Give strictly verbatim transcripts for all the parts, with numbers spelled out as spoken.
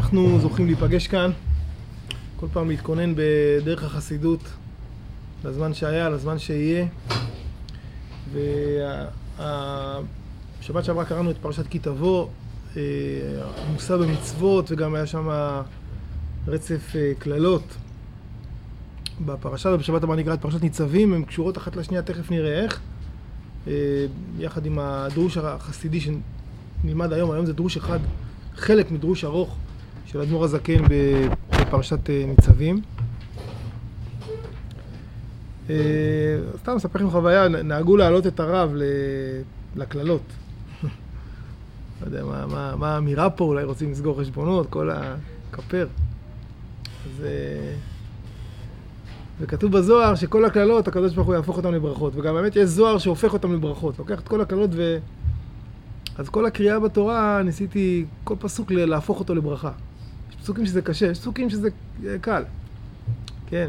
אנחנו זוכים להיפגש כאן, כל פעם להתכונן בדרך החסידות, לזמן שהיה, לזמן שיהיה. והשבת שעברה קראנו את פרשת כי תבוא, עמוסה במצוות, וגם היה שם רצף כללות. בפרשה ובשבת הבאה נקרא את פרשת ניצבים, הן קשורות אחת לשנייה, תכף נראה איך. יחד עם הדרוש החסידי שנלמד היום, היום זה דרוש אחד, חלק מדרוש ארוך של אדמו"ר הזקן בפרשת ניצבים. סתם אספר לכם חוויה, נהגו להעלות את הרב לכללות. לא יודע מה, מה, מה האמירה פה, אולי רוצים לסגור חשבונות, כל הכפר. אז... וכתוב בזוהר שכל הכללות, הקדוש ברוך הוא יהפוך אותם לברכות. וגם באמת יש זוהר שהופך אותם לברכות. לוקח את כל הכללות ו... אז כל הקריאה בתורה, ניסיתי כל פסוק להפוך אותו לברכה. יש פסוקים שזה קשה, יש פסוקים שזה קל. כן.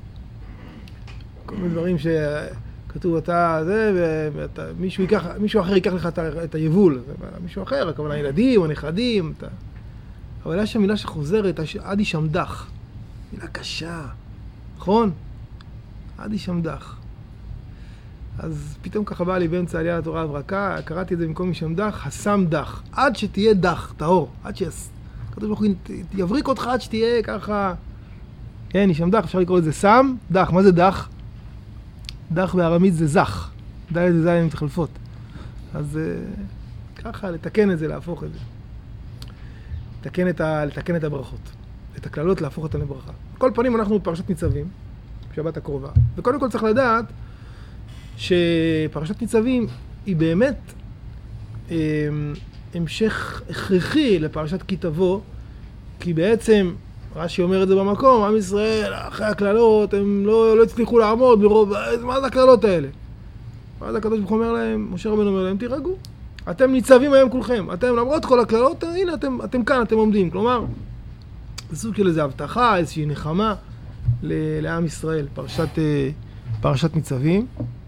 כל מיני דברים שכתוב אתה זה, ומישהו ייקח, מישהו אחר ייקח לך את היבול. מישהו אחר, הכוונה ילדים או נכדים. אתה... אבל יש שם מילה שחוזרת, עד ישמדך. מילה קשה. נכון? עד ישמדך. אז פתאום ככה בא לי באמצע עלייה לתורה הברקה, קראתי את זה במקום ישמדך, הסם דך. עד שתהיה דך, טהור. עד שיס... כתוב ברוך הוא יבריק אותך עד שתהיה ככה... כן, ישמדך, אפשר לקרוא לזה סם, דך. מה זה דך? דך בארמית זה זך. ד' וז' מתחלפות. אז ככה, לתקן את זה, להפוך את זה. לתקן את, ה... לתקן את הברכות. את הכללות, להפוך אותן לברכה. כל פנים אנחנו בפרשת ניצבים, בשבת הקרובה. וקודם כל צריך לדעת שפרשת ניצבים היא באמת אה, המשך הכרחי לפרשת כי תבוא, כי בעצם, רש"י אומר את זה במקום, עם ישראל, אחרי הכללות, הם לא, לא הצליחו לעמוד ברוב, מה זה הכללות האלה? ואז הקדוש ברוך הוא אומר להם, משה רבנו אומר להם, תירגעו, אתם ניצבים היום כולכם, אתם למרות כל הכללות, הנה אתם, אתם כאן, אתם עומדים, כלומר, זה סוג של איזו הבטחה, איזושהי נחמה לעם ישראל, פרשת, פרשת ניצבים.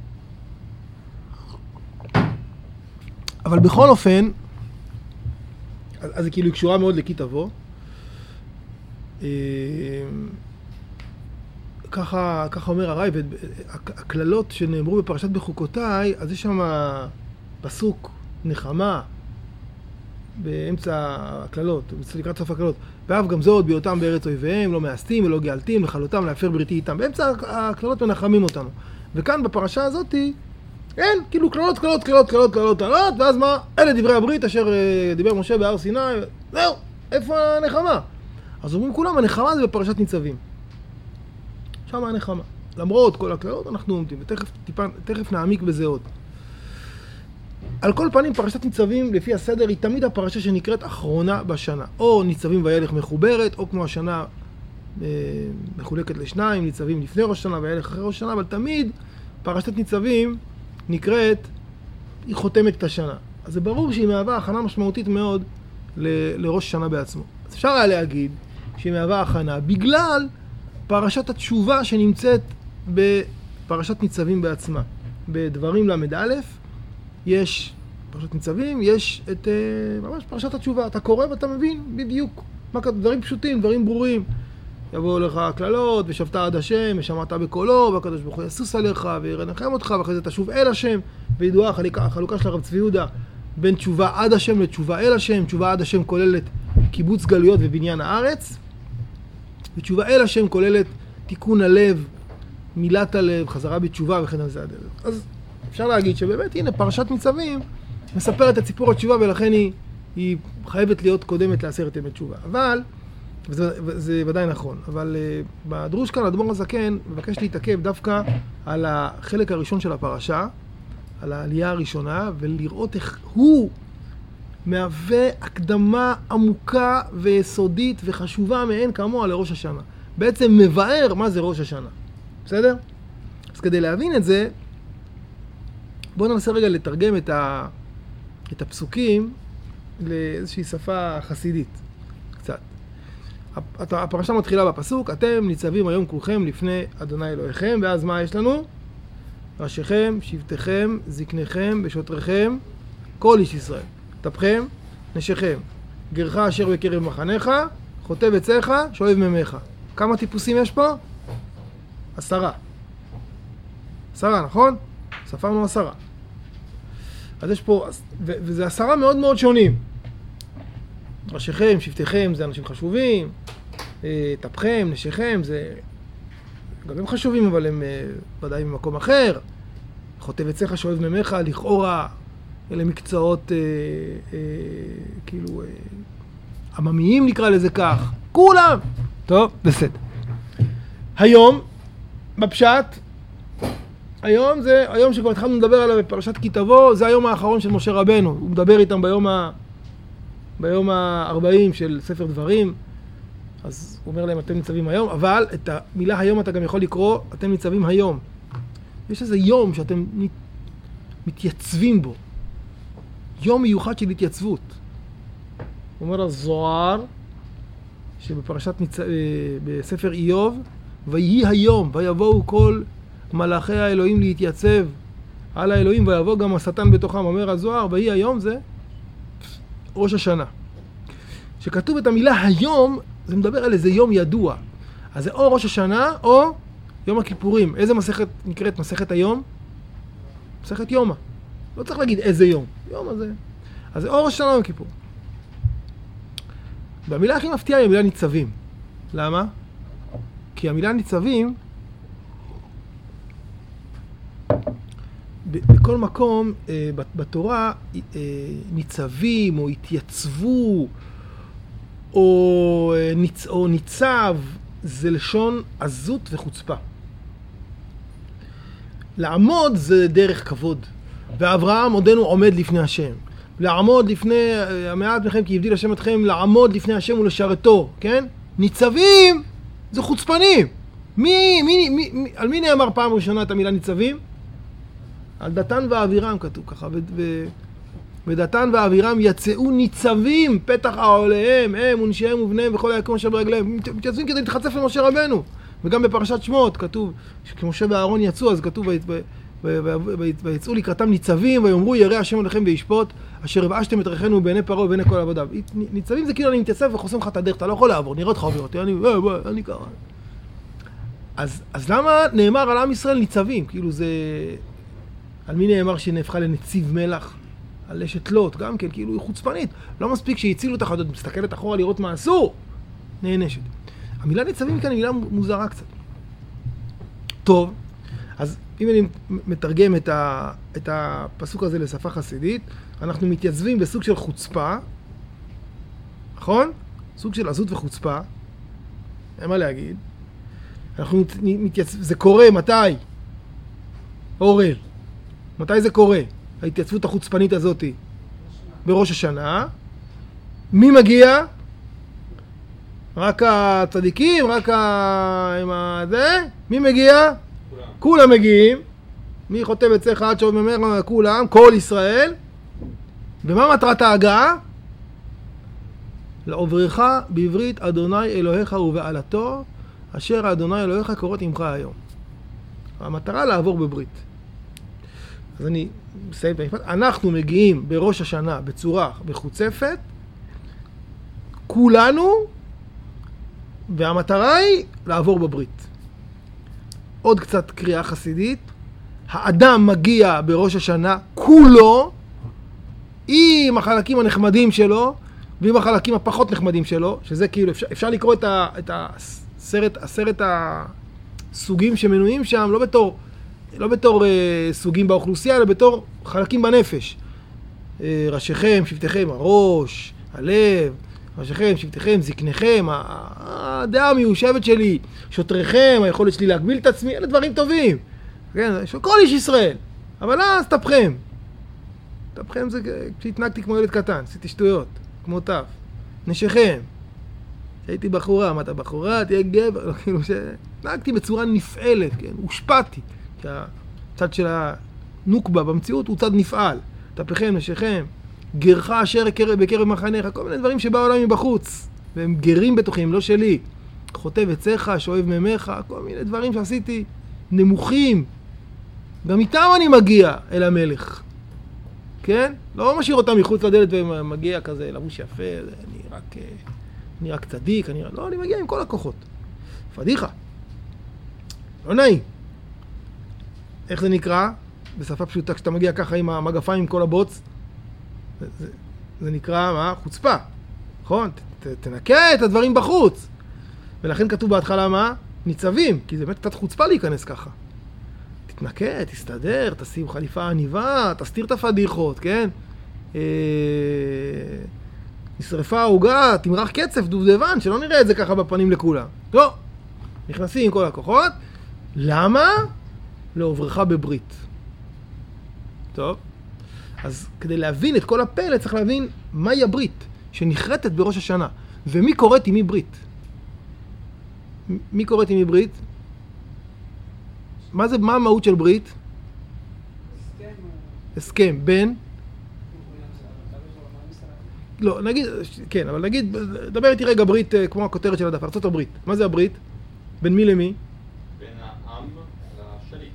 אבל בכל אופן, אז זה כאילו קשורה מאוד לכי תבוא. ככה, ככה אומר הרי, הכללות שנאמרו בפרשת בחוקותיי, אז יש שם פסוק נחמה, באמצע הכללות, לקראת סוף הכללות. ואף גם זאת בהיותם בארץ אויביהם, לא מאסתים ולא גאלתים, לכלותם להפר בריתי איתם. באמצע הכללות מנחמים אותנו. וכאן בפרשה הזאת, אין, כאילו כללות, כללות, כללות, כללות, כללות, כללות, ואז מה? אלה דברי הברית אשר דיבר משה בהר סיני, זהו, איפה הנחמה? אז אומרים כולם, הנחמה זה בפרשת ניצבים. שם הנחמה. למרות כל הכללות אנחנו עומדים, ותכף טיפה, תכף נעמיק בזה עוד. על כל פנים, פרשת ניצבים, לפי הסדר, היא תמיד הפרשה שנקראת אחרונה בשנה. או ניצבים וילך מחוברת, או כמו השנה אה, מחולקת לשניים, ניצבים לפני ראש שנה וילך אחרי ראש שנה, אבל תמיד פרשת ניצבים נקראת, היא חותמת את השנה. אז זה ברור שהיא מהווה הכנה משמעותית מאוד ל- לראש שנה בעצמו. אז אפשר היה להגיד שהיא מהווה הכנה בגלל פרשת התשובה שנמצאת בפרשת ניצבים בעצמה. בדברים למד א', יש פרשת ניצבים, יש את ממש פרשת התשובה. אתה קורא ואתה מבין בדיוק מה כתוב, דברים פשוטים, דברים ברורים. יבואו לך הכללות, ושבת עד השם, ושמעת בקולו, והקדוש ברוך הוא יסוס עליך, וירנחם אותך, ואחרי זה תשוב אל השם. וידועה החלוקה של הרב צבי יהודה בין תשובה עד השם לתשובה אל השם. תשובה עד השם כוללת קיבוץ גלויות ובניין הארץ, ותשובה אל השם כוללת תיקון הלב, מילת הלב, חזרה בתשובה וכן על זה הדרך. אז אפשר להגיד שבאמת, הנה, פרשת ניצבים מספרת את סיפור התשובה, ולכן היא, היא חייבת להיות קודמת לעשרת ימי תשובה. אבל, וזה, וזה ודאי נכון, אבל uh, בדרוש כאן, אדמו"ר הזקן מבקש להתעכב דווקא על החלק הראשון של הפרשה, על העלייה הראשונה, ולראות איך הוא מהווה הקדמה עמוקה ויסודית וחשובה מאין כמוה לראש השנה. בעצם מבאר מה זה ראש השנה. בסדר? אז כדי להבין את זה, בואו ננסה רגע לתרגם את, ה, את הפסוקים לאיזושהי שפה חסידית, קצת. הפרשה מתחילה בפסוק, אתם ניצבים היום כולכם לפני אדוני אלוהיכם, ואז מה יש לנו? ראשיכם, שבטיכם, זקניכם, בשוטריכם, כל איש ישראל. טפכם, נשיכם, גרך אשר בקרב מחניך, חוטב עציך, שואב ממך. כמה טיפוסים יש פה? עשרה. עשרה, נכון? ספרנו עשרה. אז יש פה, ו- וזה עשרה מאוד מאוד שונים. ראשיכם, שבטיכם, זה אנשים חשובים. טפכם, נשיכם, זה... גם הם חשובים, אבל הם ודאי במקום אחר. חוטב עציך, שואב ממך, לכאורה, אלה מקצועות, אה, אה, כאילו, אה, עממיים נקרא לזה כך. כולם! טוב, בסדר. היום, בפשט, היום זה, היום שכבר התחלנו לדבר עליו בפרשת כי תבוא, זה היום האחרון של משה רבנו. הוא מדבר איתם ביום ה... ביום ה-ארבעים של ספר דברים. אז הוא אומר להם, אתם ניצבים היום, אבל את המילה היום אתה גם יכול לקרוא, אתם ניצבים היום. יש איזה יום שאתם מתייצבים בו. יום מיוחד של התייצבות. הוא אומר הזוהר, שבפרשת ניצ... בספר איוב, ויהי היום, ויבואו כל מלאכי האלוהים להתייצב על האלוהים, ויבוא גם השטן בתוכם. אומר הזוהר, ויהי היום זה ראש השנה. שכתוב את המילה היום, זה מדבר על איזה יום ידוע. אז זה או ראש השנה או יום הכיפורים. איזה מסכת נקראת מסכת היום? מסכת יומא. לא צריך להגיד איזה יום. יום הזה. אז זה או ראש השנה או יום כיפור. והמילה הכי מפתיעה היא המילה ניצבים. למה? כי המילה ניצבים, בכל מקום בתורה ניצבים או התייצבו או, ניצ... או ניצב, זה לשון עזות וחוצפה. לעמוד זה דרך כבוד. ואברהם עודנו עומד לפני השם. לעמוד לפני, המעט מכם כי הבדיל השם אתכם, לעמוד לפני השם ולשרתו, כן? ניצבים זה חוצפנים. מי, מי, מי, מי, על מי נאמר פעם ראשונה את המילה ניצבים? על דתן ואבירם כתוב ככה, ו... ו... ודתן ואבירם יצאו ניצבים פתח העוליהם, הם ונשיהם ובניהם וכל היקום אשר ברגליהם. מתייצבים כדי להתחצף למשה רבנו. וגם בפרשת שמות כתוב שכמשה ואהרון יצאו, אז כתוב ויצאו לקראתם ניצבים ויאמרו ירא השם עליכם וישפוט אשר הבאשתם את ריחנו בעיני פרעה ובעיני כל עבודיו. ניצבים זה כאילו אני מתייצב וחוסם לך את הדרך, אתה לא יכול לעבור, נראה אותך עובר אותי, אני אני ככה. אז אז למה נאמר על עם ישראל ניצבים? כאילו זה על מי נאמר שנהפכה לנציב מלח? על אשת לוט, גם כן, כאילו היא חוצפנית. לא מספיק שהצילו את החדות, מסתכלת אחורה לראות מה אסור, נענשת. המילה ניצבים כאן היא מילה מוזרה קצת. טוב, אז אם אני מתרגם את, ה, את הפסוק הזה לשפה חסידית, אנחנו מתייצבים בסוג של חוצפה, נכון? סוג של עזות וחוצפה, אין מה להגיד. אנחנו מתייצבים, זה קורה מתי? אורל, מתי זה קורה? ההתייצבות החוצפנית הזאת בראש השנה. מי מגיע? רק הצדיקים, רק ה... זה? מי מגיע? כולם. כולם מגיעים. מי חוטב עציך עד שואב ממך? כולם, כל ישראל. ומה מטרת ההגעה? לעוברך בעברית אדוני אלוהיך ובעלתו, אשר אדוני אלוהיך קוראת עמך היום. המטרה לעבור בברית. אז אני מסיים את המשפט. אנחנו מגיעים בראש השנה בצורה מחוצפת, כולנו, והמטרה היא לעבור בברית. עוד קצת קריאה חסידית. האדם מגיע בראש השנה כולו, עם החלקים הנחמדים שלו, ועם החלקים הפחות נחמדים שלו, שזה כאילו, אפשר, אפשר לקרוא את, ה, את הסרט, הסרט הסוגים שמנויים שם, לא בתור, לא בתור אה, סוגים באוכלוסייה, אלא בתור חלקים בנפש. אה, ראשיכם, שבטיכם, הראש, הלב, ראשיכם, שבטיכם, זקניכם, הדעה המיושבת שלי, שוטריכם, היכולת שלי להגביל את עצמי, אלה דברים טובים. כן, של כל איש ישראל. אבל אז תפכם. תפכם זה כשהתנהגתי כמו ילד קטן, עשיתי שטויות, כמו תף. נשיכם. הייתי בחורה, מה אתה בחורה? תהיה גבר. כאילו שהתנהגתי בצורה נפעלת, כן, הושפעתי. כי הצד של הנוקבה במציאות הוא צד נפעל. תפכם, נשיכם. גרך אשר בקרב מחניך, כל מיני דברים שבאו עליי מבחוץ. והם גרים בתוכם, לא שלי. חוטב עציך, שואב ממך, כל מיני דברים שעשיתי נמוכים. גם איתם אני מגיע אל המלך. כן? לא משאיר אותם מחוץ לדלת ומגיע כזה, לבוש יפה, אני רק אני רק צדיק, אני... לא, אני מגיע עם כל הכוחות. פדיחה. לא נעים. איך זה נקרא? בשפה פשוטה, כשאתה מגיע ככה עם המגפיים, עם כל הבוץ, זה, זה, זה נקרא, מה? חוצפה. נכון? ת, ת, תנקה את הדברים בחוץ. ולכן כתוב בהתחלה מה? ניצבים, כי זה באמת קצת חוצפה להיכנס ככה. תתנקה, תסתדר, תשים חליפה עניבה, תסתיר את הפדיחות, כן? אה... נשרפה העוגה, תמרח קצף, דובדבן, שלא נראה את זה ככה בפנים לכולם. לא. נכנסים עם כל הכוחות. למה? לעוברך בברית. טוב. אז כדי להבין את כל הפלא, צריך להבין מהי הברית שנחרטת בראש השנה. ומי קוראת עם מי ברית? מי קוראת עם מי ברית? מה זה, מה המהות של ברית? הסכם בין? לא, נגיד, כן, אבל נגיד, דבר איתי רגע ברית כמו הכותרת של הדף, ארצות הברית. מה זה הברית? בין מי למי? בין העם לשליט.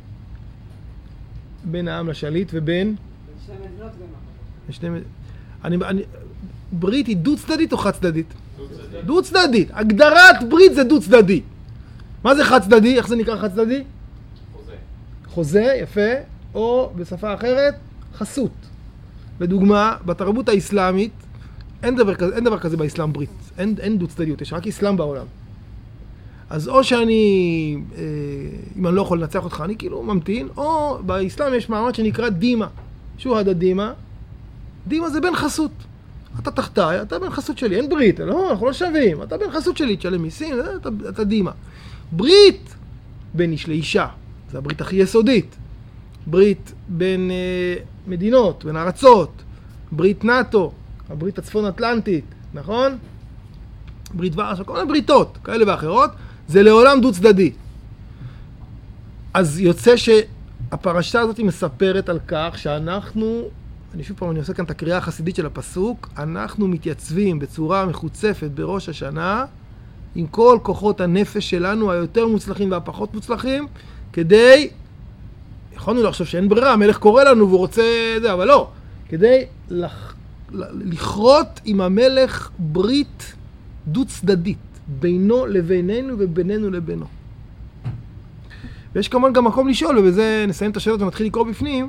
בין העם לשליט ובין? בין שני מדינות גם. שני מדינות. אני, אני, ברית היא דו צדדית או חד צדדית? דו צדדית. דו צדדית. הגדרת ברית זה דו צדדי. מה זה חד צדדי? איך זה נקרא חד צדדי? חוזה. חוזה, יפה, או בשפה אחרת, חסות. לדוגמה, בתרבות האסלאמית, אין דבר כזה, אין דבר כזה באסלאם ברית. אין, אין דו צדדיות, יש רק אסלאם בעולם. אז או שאני, אה, אם אני לא יכול לנצח אותך, אני כאילו ממתין, או באסלאם יש מעמד שנקרא דימה. שוהד הדימה. דימה זה בן חסות. אתה תחתיי, אתה בן חסות שלי, אין ברית, לא, אנחנו לא שווים. אתה בן חסות שלי, תשלם מיסים, אתה, אתה דימה. ברית בין איש לאישה, זה הברית הכי יסודית. ברית בין אה, מדינות, בין ארצות, ברית נאטו, הברית הצפון אטלנטית, נכון? ברית ורשה, כל מיני בריתות, כאלה ואחרות, זה לעולם דו צדדי. אז יוצא שהפרשה הזאת מספרת על כך שאנחנו, אני שוב פעם, אני עושה כאן את הקריאה החסידית של הפסוק, אנחנו מתייצבים בצורה מחוצפת בראש השנה, עם כל כוחות הנפש שלנו, היותר מוצלחים והפחות מוצלחים, כדי, יכולנו לחשוב שאין ברירה, המלך קורא לנו והוא רוצה זה, אבל לא, כדי לח... לכרות עם המלך ברית דו צדדית, בינו לבינינו ובינינו לבינו. ויש כמובן גם מקום לשאול, ובזה נסיים את השאלות ונתחיל לקרוא בפנים,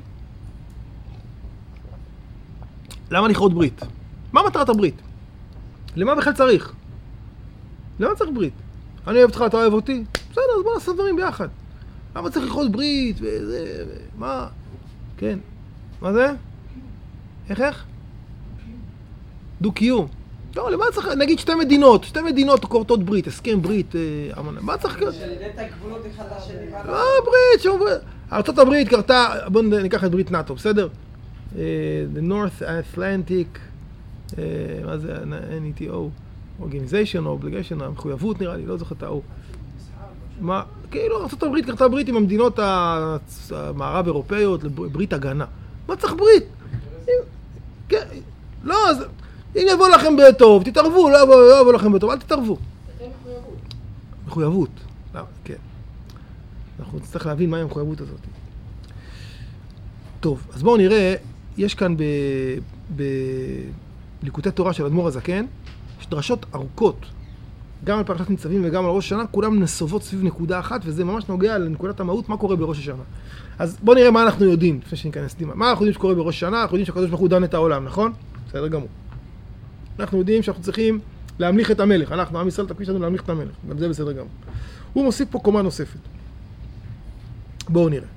למה לכרות ברית? מה מטרת הברית? למה בכלל צריך? למה צריך ברית? אני אוהב אותך, אתה אוהב אותי? בסדר, אז בוא נעשה דברים ביחד. למה צריך לכרות ברית וזה, מה? כן. מה זה? איך איך? דו-קיום. לא, למה צריך, נגיד שתי מדינות, שתי מדינות כורתות ברית, הסכם ברית, אמנה, מה צריך? שלדי את הגבולות אחד לשני. לא, ברית, שום ברית. ארצות הברית קרתה, בואו ניקח את ברית נאטו, בסדר? The North Atlantic, מה זה, N E T O, Organization או Obligation, המחויבות נראה לי, לא זוכר את ה-O. מה, כאילו ארצות הברית קרתה ברית עם המדינות המערב אירופאיות, ברית הגנה. מה צריך ברית? כן, לא, אז... אם יבוא לכם בטוב, תתערבו, לא יבוא, לא יבוא לכם בטוב, אל תתערבו. זה מחויבות. מחויבות. לא, כן. אנחנו נצטרך להבין מהי המחויבות הזאת. טוב, אז בואו נראה, יש כאן בליקוטי תורה של אדמו"ר הזקן, יש דרשות ארוכות, גם על פרשת ניצבים וגם על ראש השנה, כולם נסובות סביב נקודה אחת, וזה ממש נוגע לנקודת המהות, מה קורה בראש השנה. אז בואו נראה מה אנחנו יודעים, לפני שניכנס דימה. מה אנחנו יודעים שקורה בראש השנה? אנחנו יודעים שהקדוש ברוך הוא דן את העולם, נכון? בסדר גמור. אנחנו יודעים שאנחנו צריכים להמליך את המלך. אנחנו, עם ישראל, תפקיד שלנו להמליך את המלך. גם זה בסדר גמור. הוא מוסיף פה קומה נוספת. בואו נראה.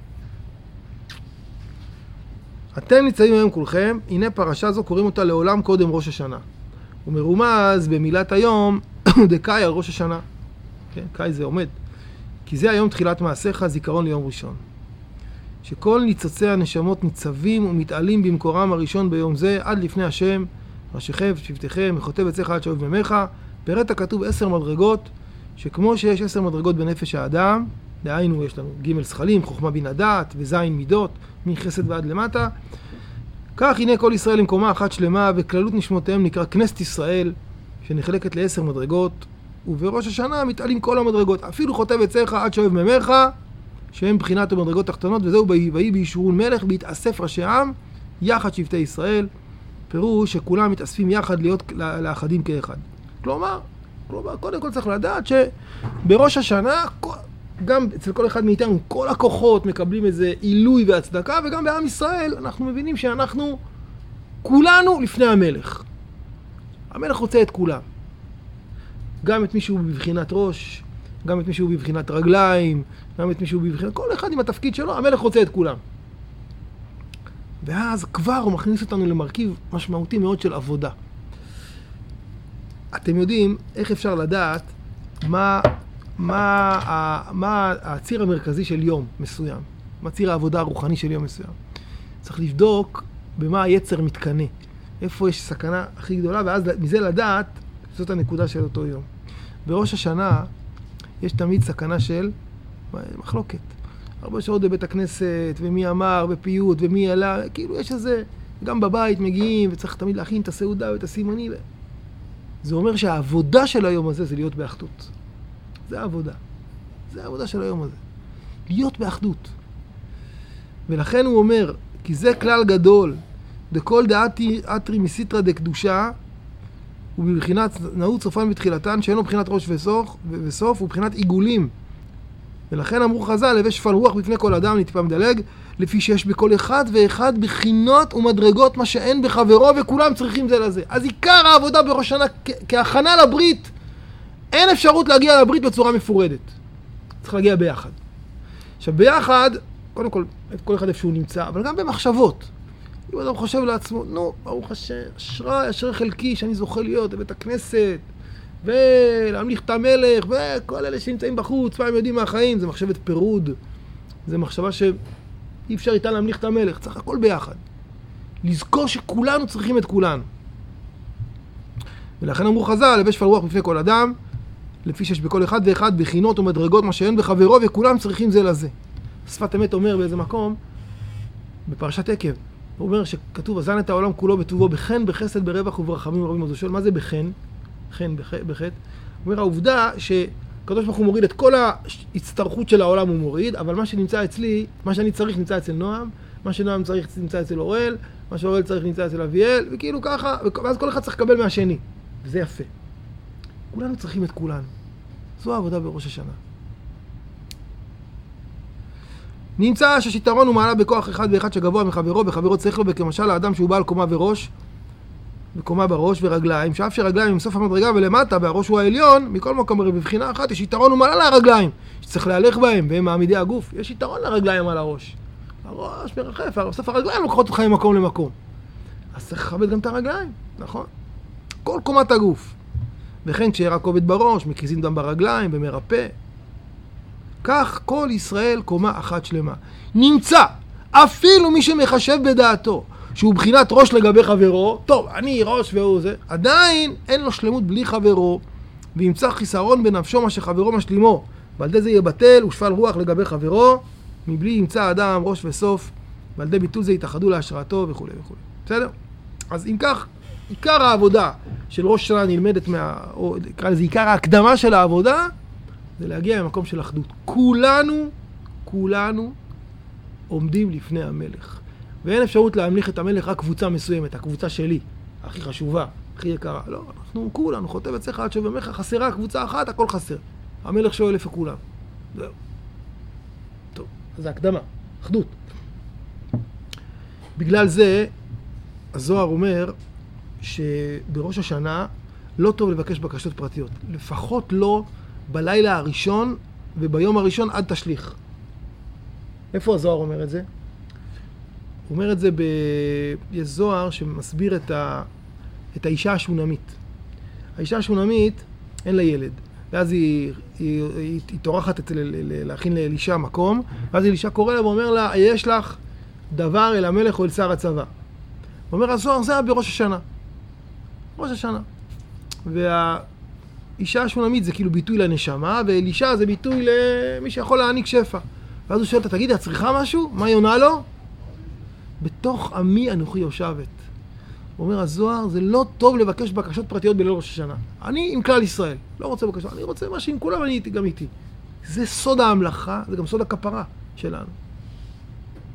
אתם ניצבים היום כולכם, הנה פרשה זו קוראים אותה לעולם קודם ראש השנה. הוא מרומז במילת היום, דקאי על ראש השנה. כן, קאי זה עומד. כי זה היום תחילת מעשיך, זיכרון ליום ראשון. שכל ניצוצי הנשמות ניצבים ומתעלים במקורם הראשון ביום זה, עד לפני השם, ראשיכם ושבטיכם, מחוטב אצלך עד שאוהב ממך. פרט הכתוב עשר מדרגות, שכמו שיש עשר מדרגות בנפש האדם, דהיינו יש לנו ג' שכלים, חוכמה בינה דעת וזין מידות, מחסד ועד למטה, כך הנה כל ישראל למקומה אחת שלמה, וכללות נשמותיהם נקרא כנסת ישראל, שנחלקת לעשר מדרגות, ובראש השנה מתעלים כל המדרגות, אפילו חוטב אצלך עד שאוהב ממך, שהם בחינת המדרגות תחתונות, וזהו ויהי בישורון מלך, בהתאסף ראשי עם, יחד שבטי ישראל, פירוש שכולם מתאספים יחד להיות לאחדים כאחד. כלומר, כלומר, קודם כל צריך לדעת שבראש השנה, גם אצל כל אחד מאיתנו, כל הכוחות מקבלים איזה עילוי והצדקה, וגם בעם ישראל אנחנו מבינים שאנחנו כולנו לפני המלך. המלך רוצה את כולם. גם את מישהו בבחינת ראש, גם את מישהו בבחינת רגליים, גם את מישהו בבחינת... כל אחד עם התפקיד שלו, המלך רוצה את כולם. ואז כבר הוא מכניס אותנו למרכיב משמעותי מאוד של עבודה. אתם יודעים איך אפשר לדעת מה, מה, מה הציר המרכזי של יום מסוים, מה ציר העבודה הרוחני של יום מסוים. צריך לבדוק במה היצר מתקנה, איפה יש סכנה הכי גדולה, ואז מזה לדעת, זאת הנקודה של אותו יום. בראש השנה יש תמיד סכנה של מחלוקת. הרבה שעות בבית הכנסת, ומי אמר, ופיוט, ומי עלה, כאילו יש איזה, גם בבית מגיעים, וצריך תמיד להכין את הסעודה ואת הסימני. זה אומר שהעבודה של היום הזה זה להיות באחדות. זה העבודה. זה העבודה של היום הזה. להיות באחדות. ולכן הוא אומר, כי זה כלל גדול, דכל דעתי אתרי מסיטרא דקדושה, ובבחינת נעוץ סופן בתחילתן, שאינו בחינת ראש וסוף, וסוף ובחינת עיגולים. ולכן אמרו חז"ל, הווה שפל רוח בפני כל אדם, נטיפה מדלג, לפי שיש בכל אחד ואחד בחינות ומדרגות מה שאין בחברו, וכולם צריכים זה לזה. אז עיקר העבודה בראש השנה כהכנה לברית, אין אפשרות להגיע לברית בצורה מפורדת. צריך להגיע ביחד. עכשיו ביחד, קודם כל, כל אחד איפה שהוא נמצא, אבל גם במחשבות. אם אדם חושב לעצמו, נו, ברוך השם, אשרי, אשרי חלקי שאני זוכה להיות בבית הכנסת, ולהמליך את המלך, וכל אלה שנמצאים בחוץ, מה הם יודעים מהחיים, זה מחשבת פירוד. זה מחשבה שאי אפשר איתה להמליך את המלך, צריך הכל ביחד. לזכור שכולנו צריכים את כולנו. ולכן אמרו חז"ל, הווה שפל רוח בפני כל אדם, לפי שיש בכל אחד ואחד בחינות ומדרגות מה שאין בחברו, וכולם צריכים זה לזה. שפת אמת אומר באיזה מקום, בפרשת עקב, הוא אומר שכתוב, אזן את העולם כולו בטובו, בחן, בחסד, ברווח וברחמים רבים. אז הוא שואל, מה זה בחן? חן, בחטא. הוא אומר, העובדה שקדוש ברוך הוא מוריד את כל ההצטרכות של העולם הוא מוריד, אבל מה שנמצא אצלי, מה שאני צריך נמצא אצל נועם, מה שנועם צריך נמצא אצל אורל, מה שאורל צריך נמצא אצל אביאל, וכאילו ככה, ואז כל אחד צריך לקבל מהשני. וזה יפה. כולנו צריכים את כולנו. זו העבודה בראש השנה. נמצא שיש יתרון ומעלה בכוח אחד ואחד שגבוה מחברו, וחברו צריך לו בכמשל האדם שהוא בעל קומה וראש, וקומה בראש ורגליים, שאף שרגליים הם סוף המדרגה ולמטה, והראש הוא העליון, מכל מקום בבחינה אחת יש יתרון ומעלה לרגליים, שצריך להלך בהם, והם מעמידי הגוף. יש יתרון לרגליים על הראש. הראש מרחף, בסוף הרגליים לוקחות אותך ממקום למקום. אז צריך לכבד גם את הרגליים, נכון? כל קומת הגוף. וכן כשירא כובד בראש, מקיזים דם ברגליים, במרפא. כך כל ישראל קומה אחת שלמה. נמצא, אפילו מי שמחשב בדעתו, שהוא בחינת ראש לגבי חברו, טוב, אני ראש והוא זה, עדיין אין לו שלמות בלי חברו, וימצא חיסרון בנפשו מה שחברו משלימו, ועל די זה יבטל ושפל רוח לגבי חברו, מבלי ימצא אדם ראש וסוף, ועל די ביטול זה יתאחדו להשראתו וכו' וכו'. בסדר? אז אם כך, עיקר העבודה של ראש שנה נלמדת מה... או נקרא לזה עיקר ההקדמה של העבודה, זה להגיע למקום של אחדות. כולנו, כולנו עומדים לפני המלך. ואין אפשרות להמליך את המלך רק קבוצה מסוימת, הקבוצה שלי, הכי חשובה, הכי יקרה. לא, אנחנו כולנו, חוטב אצלך עד שבמך חסרה קבוצה אחת, הכל חסר. המלך שואל איפה כולם. זהו. טוב, אז זה הקדמה, אחדות. בגלל זה, הזוהר אומר שבראש השנה לא טוב לבקש בקשות פרטיות. לפחות לא בלילה הראשון וביום הראשון עד תשליך. איפה הזוהר אומר את זה? הוא אומר את זה ב... יש זוהר שמסביר את, ה... את האישה השונמית. האישה השונמית אין לה ילד. ואז היא, היא, היא, היא תורחת אצל, להכין לאלישה מקום, ואז אלישה קורא לה ואומר לה, יש לך דבר אל המלך או אל שר הצבא. הוא אומר, הזוהר זה היה בראש השנה. ראש השנה. והאישה השונמית זה כאילו ביטוי לנשמה, ואלישה זה ביטוי למי שיכול להעניק שפע. ואז הוא שואל, תגידי, את צריכה משהו? מה היא עונה לו? בתוך עמי אנוכי יושבת. הוא אומר, הזוהר, זה לא טוב לבקש בקשות פרטיות בליל ראש השנה. אני עם כלל ישראל, לא רוצה בקשות, אני רוצה משהו עם כולם, אני איתי, גם איתי. זה סוד ההמלכה, זה גם סוד הכפרה שלנו.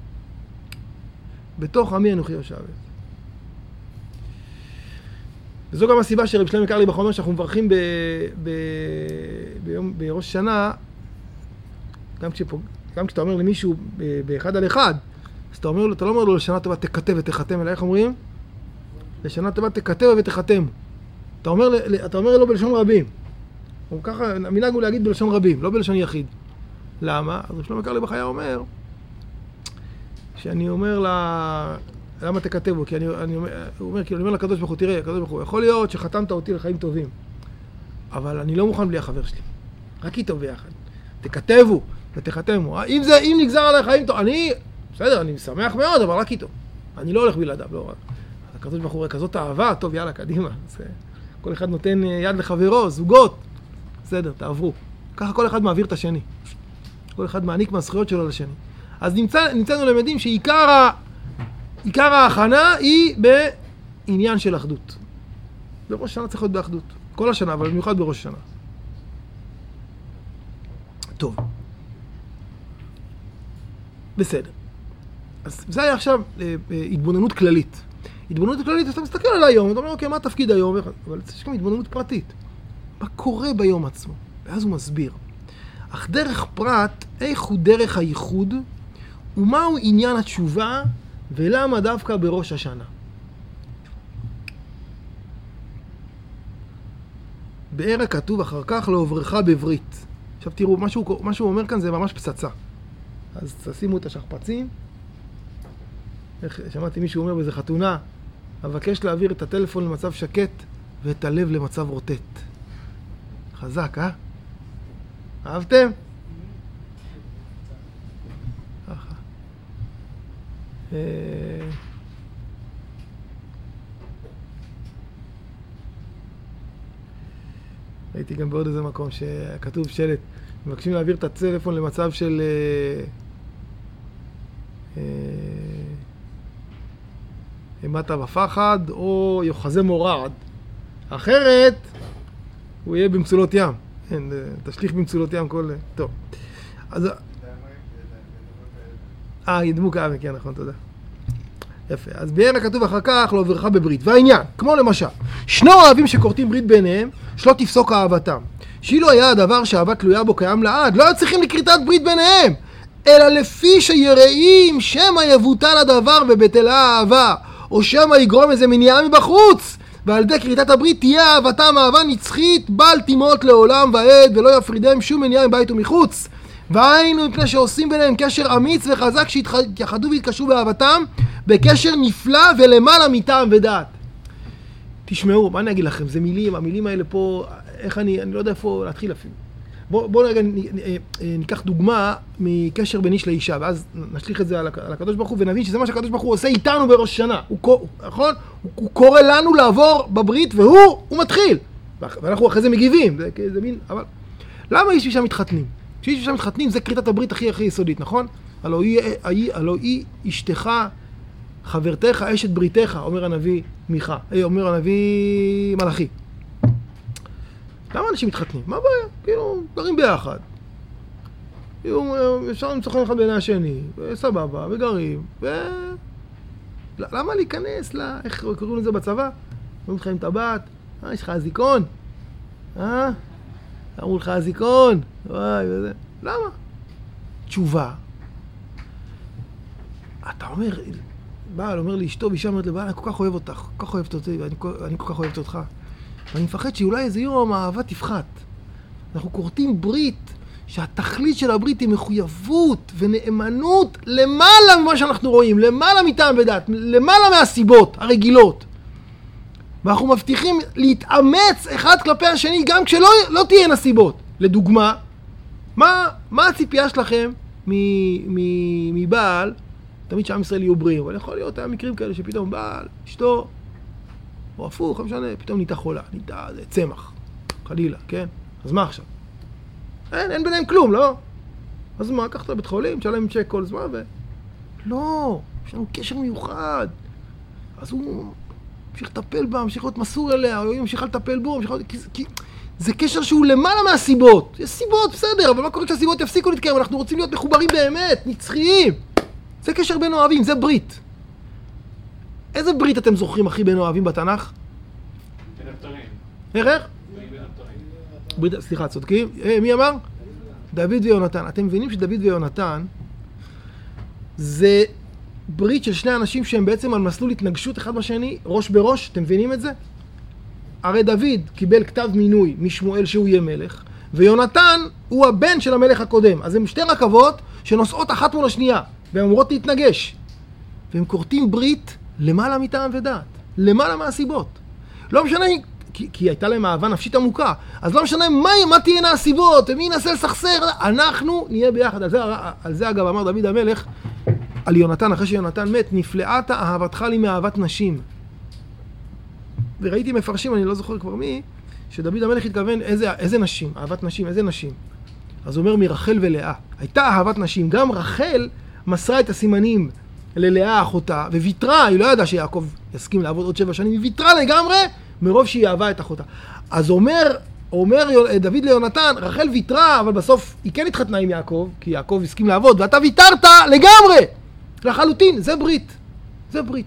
בתוך עמי אנוכי יושבת. וזו גם הסיבה שרב שלמה קרליבך בחומר שאנחנו מברכים ב, ב, ביום, בראש השנה, גם, כשפוג, גם כשאתה אומר למישהו ב, באחד על אחד, אז אתה, אומר, אתה לא אומר לו לשנה טובה תכתב ותחתם, אלא איך אומרים? לשנה טובה תכתב ותחתם. אתה אומר, אתה אומר לו בלשון רבים. ככה, המנהג הוא להגיד בלשון רבים, לא בלשון יחיד. למה? אז רב שלמה קרליבך היה אומר, שאני אומר לה, למה תכתבו? כי אני, אני אומר, הוא אומר, כי אני אומר לקדוש ברוך הוא, תראה, הקדוש ברוך הוא, יכול להיות שחתמת אותי לחיים טובים, אבל אני לא מוכן בלי החבר שלי. רק איתו ביחד. תכתבו ותחתמו. אם זה, אם נגזר עליי חיים טוב, אני, בסדר, אני שמח מאוד, אבל רק איתו. אני לא הולך בלעדיו, לא רק. הקדוש ברוך הוא, כזאת אהבה, טוב, יאללה, קדימה. זה, כל אחד נותן יד לחברו, זוגות. בסדר, תעברו. ככה כל אחד מעביר את השני. כל אחד מעניק מהזכויות שלו לשני. אז נמצא, נמצאנו למדים שעיקר ה, עיקר ההכנה היא בעניין של אחדות. בראש השנה צריך להיות באחדות. כל השנה, אבל במיוחד בראש השנה. טוב. בסדר. אז זה היה עכשיו אה, אה, התבוננות כללית. התבוננות כללית, אתה מסתכל על היום, אתה אומר, אוקיי, מה התפקיד היום? אבל יש גם התבוננות פרטית. מה קורה ביום עצמו? ואז הוא מסביר. אך דרך פרט, איך הוא דרך הייחוד, ומהו עניין התשובה, ולמה דווקא בראש השנה. באר הכתוב אחר כך לעוברך בברית. עכשיו תראו, מה שהוא, מה שהוא אומר כאן זה ממש פצצה. אז תשימו את השכפצים. איך, שמעתי מישהו אומר באיזה חתונה, אבקש להעביר את הטלפון למצב שקט, ואת הלב למצב רוטט. חזק, אה? אהבתם? ככה. הייתי גם בעוד איזה מקום שכתוב שלט, מבקשים להעביר את הטלפון למצב של מטה בפחד או יוחזה מורד. אחרת הוא יהיה במצולות ים. אין, תשליך במצולות ים כל... טוב. אז... אה, ידמוק האבן, כן, נכון, תודה. יפה. אז בעין הכתוב אחר כך, לעוברך בברית. והעניין, כמו למשל, שני אוהבים שכורתים ברית ביניהם, שלא תפסוק אהבתם. שאילו היה הדבר שהאהבה תלויה בו קיים לעד, לא היו צריכים לכריתת ברית ביניהם, אלא לפי שיראים שמא יבוטל הדבר ובטלה האהבה, או שמא יגרום איזה מניעה מבחוץ, ועל ידי כריתת הברית תהיה אהבתם אהבה נצחית, בל תימות לעולם ועד, ולא יפרידם שום מניעה מבית ומחוץ. והיינו מפני שעושים ביניהם קשר אמיץ וחזק, שיתייחדו והתקשרו באהבתם, בקשר נפלא ולמעלה מטעם ודעת. תשמעו, מה אני אגיד לכם? זה מילים, המילים האלה פה, איך אני, אני לא יודע איפה להתחיל אפילו. בואו בוא רגע ניקח דוגמה מקשר בין איש לאישה, ואז נשליך את זה על הקדוש ברוך הוא, ונבין שזה מה שהקדוש ברוך הוא עושה איתנו בראש השנה. הוא, נכון? הוא, הוא קורא לנו לעבור בברית, והוא, הוא מתחיל. ואנחנו אחרי זה מגיבים. זה, זה מין, אבל... למה איש ואישה מתחתנים? כשאיש ואישה מתחתנים זה כריתת הברית הכי הכי יסודית, נכון? הלוא היא, הלוא היא אשתך, חברתך, אשת בריתך, אומר הנביא מיכה, אומר הנביא מלאכי. למה אנשים מתחתנים? מה הבעיה? כאילו, גרים ביחד. כאילו, אפשר למצוא חן אחד בעיני השני, וסבבה, וגרים, ו... למה להיכנס לה? איך קוראים לזה בצבא? אומרים לך עם טבעת, אה, יש לך הזיקון? אה? אמרו לך הזיקון? וואי, וזה. למה? תשובה. אתה אומר, בעל אומר לי, אשתו, ואישה אומרת לבעל, אני כל כך אוהב אותך, כל כך אוהבת אותי, ואני כל, אני כל כך אוהבת אותך. ואני מפחד שאולי איזה יום האהבה תפחת. אנחנו כורתים ברית, שהתכלית של הברית היא מחויבות ונאמנות למעלה ממה שאנחנו רואים, למעלה מטעם ודעת, למעלה מהסיבות הרגילות. ואנחנו מבטיחים להתאמץ אחד כלפי השני, גם כשלא לא תהיינה סיבות. לדוגמה, מה, מה הציפייה שלכם מבעל, תמיד שעם ישראל יהיו בריאים, אבל יכול להיות, היה מקרים כאלה שפתאום בעל, אשתו, או הפוך, לא משנה, פתאום ניתה חולה, ניתה צמח, חלילה, כן? אז מה עכשיו? אין, אין ביניהם כלום, לא? אז מה, קחת לבית חולים, תשלם צ'ק כל זמן ו... לא, יש לנו קשר מיוחד. אז הוא ממשיך לטפל בה, ממשיך להיות מסור אליה, או ממשיך לטפל בו, ממשיך להיות... כי, כי זה קשר שהוא למעלה מהסיבות. יש סיבות, בסדר, אבל מה קורה כשהסיבות יפסיקו להתקיים? אנחנו רוצים להיות מחוברים באמת, נצחיים. זה קשר בין אוהבים, זה ברית. איזה ברית אתם זוכרים הכי בין אוהבים בתנ"ך? בין איך איך? ברית, סליחה, צודקים. אה, מי אמר? דוד ויונתן. אתם מבינים שדוד ויונתן זה ברית של שני אנשים שהם בעצם על מסלול התנגשות אחד בשני, ראש בראש, אתם מבינים את זה? הרי דוד קיבל כתב מינוי משמואל שהוא יהיה מלך, ויונתן הוא הבן של המלך הקודם. אז הם שתי רכבות שנוסעות אחת מול השנייה, והן אמורות להתנגש. והם כורתים ברית למעלה מטעם ודעת, למעלה מהסיבות. לא משנה, כי, כי הייתה להם אהבה נפשית עמוקה, אז לא משנה מה, מה תהיינה הסיבות, ומי ינסה לסכסר, אנחנו נהיה ביחד. על זה, על זה אגב אמר דוד המלך, על יונתן, אחרי שיונתן מת, נפלאת אהבתך לי מאהבת נשים. וראיתי מפרשים, אני לא זוכר כבר מי, שדוד המלך התכוון איזה, איזה נשים, אהבת נשים, איזה נשים. אז הוא אומר מרחל ולאה. הייתה אהבת נשים, גם רחל מסרה את הסימנים ללאה אחותה, וויתרה, היא לא ידעה שיעקב יסכים לעבוד עוד שבע שנים, היא ויתרה לגמרי מרוב שהיא אהבה את אחותה. אז אומר, אומר דוד ליונתן, רחל ויתרה, אבל בסוף היא כן התחתנה עם יעקב, כי יעקב הסכים לעבוד, ואתה ויתרת לגמרי, לחלוטין, זה ברית, זה ברית.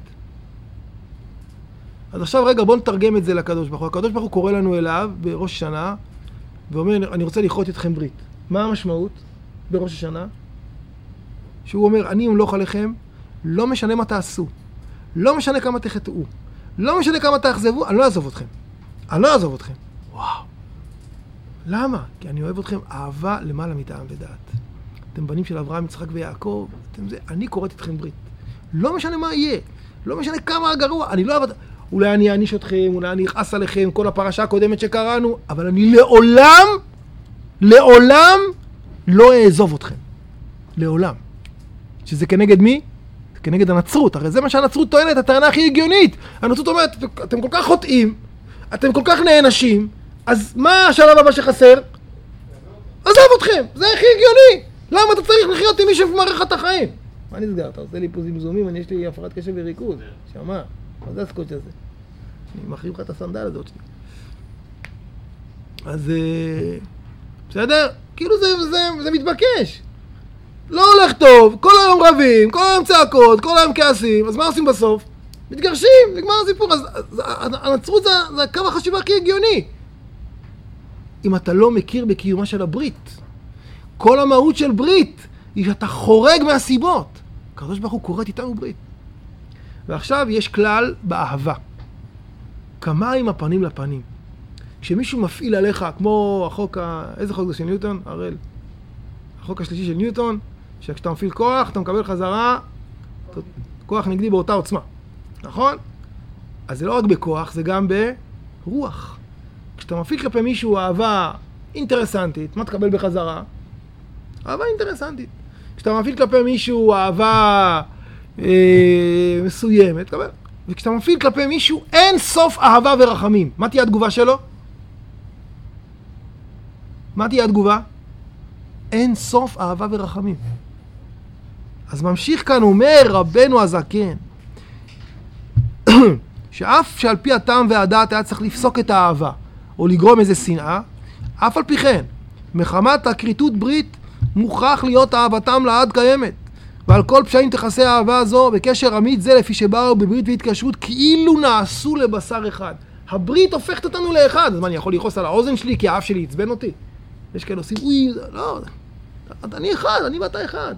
אז עכשיו רגע, בוא נתרגם את זה לקדוש ברוך הוא. הקדוש ברוך הוא קורא לנו אליו בראש השנה, ואומר, אני רוצה לכרות אתכם ברית. מה המשמעות בראש השנה? שהוא אומר, אני אמלוך עליכם, לא משנה מה תעשו, לא משנה כמה תחטאו, לא משנה כמה תאכזבו, אני לא אעזוב אתכם. אני לא אעזוב אתכם. וואו. למה? כי אני אוהב אתכם אהבה למעלה מטעם ודעת. אתם בנים של אברהם, יצחק ויעקב, אתם זה, אני קוראת אתכם ברית. לא משנה מה יהיה, לא משנה כמה הגרוע, אני לא אוהב... אולי אני אעניש אתכם, אולי אני אכעס עליכם, כל הפרשה הקודמת שקראנו, אבל אני לעולם, לעולם לא אעזוב אתכם. לעולם. שזה כנגד מי? זה כנגד הנצרות. הרי זה מה שהנצרות טוענת, הטענה הכי הגיונית. הנצרות אומרת, אתם כל כך חוטאים, אתם כל כך נענשים, אז מה השלב הבא שחסר? עזוב אתכם, זה הכי הגיוני. למה אתה צריך לחיות עם מי שמרח את החיים? מה נסגר? אתה עושה לי פה זמזומים, אני יש לי הפרעת קשב וריכוז. שמה? מה זה הסקוץ' הזה? אני מחריב לך את הסנדל הזאת שלי. אז בסדר? כאילו זה, זה, זה מתבקש. לא הולך טוב, כל היום רבים, כל היום צעקות, כל היום כעסים, אז מה עושים בסוף? מתגרשים, נגמר הסיפור. אז, אז הנצרות זה, זה הקו החשיבה הכי הגיוני. אם אתה לא מכיר בקיומה של הברית, כל המהות של ברית היא שאתה חורג מהסיבות. הקדוש ברוך הוא קוראת איתנו ברית. ועכשיו יש כלל באהבה. כמה עם הפנים לפנים. כשמישהו מפעיל עליך, כמו החוק, ה... איזה חוק זה של ניוטון? הראל. החוק השלישי של ניוטון, שכשאתה מפעיל כוח, אתה מקבל חזרה כוח נגדי באותה עוצמה. נכון? אז זה לא רק בכוח, זה גם ברוח. כשאתה מפעיל כלפי מישהו אהבה אינטרסנטית, מה תקבל בחזרה? אהבה אינטרסנטית. כשאתה מפעיל כלפי מישהו אהבה אה, מסוימת, תקבל. וכשאתה מפעיל כלפי מישהו אין סוף אהבה ורחמים. מה תהיה התגובה שלו? מה תהיה התגובה? אין סוף אהבה ורחמים. אז ממשיך כאן אומר רבנו הזקן, שאף שעל פי הטעם והדעת היה צריך לפסוק את האהבה, או לגרום איזה שנאה, אף על פי כן, מחמת הכריתות ברית, מוכרח להיות אהבתם לעד קיימת. ועל כל פשעים תכסה האהבה הזו, בקשר עמית זה לפי שבאו בברית והתקשרות, כאילו נעשו לבשר אחד. הברית הופכת אותנו לאחד. אז מה, אני יכול לכעוס על האוזן שלי, כי האף שלי יצבן אותי? יש כאלה עושים, אוי, לא, אני אחד, אני ואתה אחד.